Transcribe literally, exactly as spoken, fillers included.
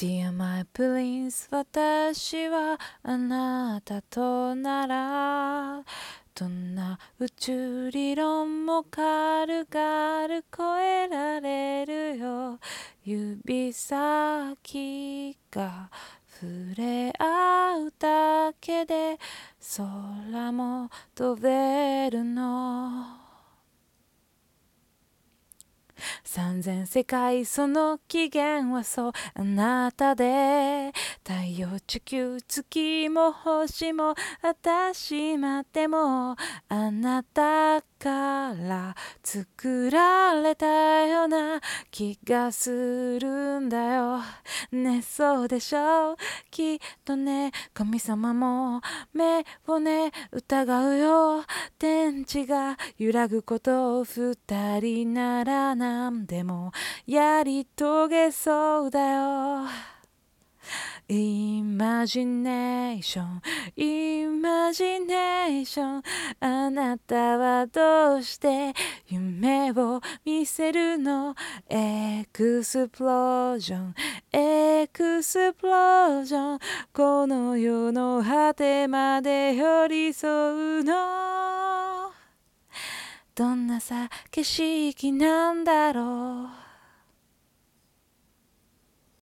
Dear my prince 私はあなたとならどんな宇宙理論も軽々越えられるよ指先が触れ合うだけで空も飛べるの三千世界その起源はそうあなたで太陽地球月も星も私までもあなたから作られたような気がするんだよねそうでしょうきっとね神様も目をね疑うよ天地が揺らぐことを二人なら何でもやり遂げそうだよイマジネーションイマジネーションあなたはどうして夢を見せるのエクスプロージョンエクスプロージョンこの世の果てまで寄り添うのどんなさ景色なんだろう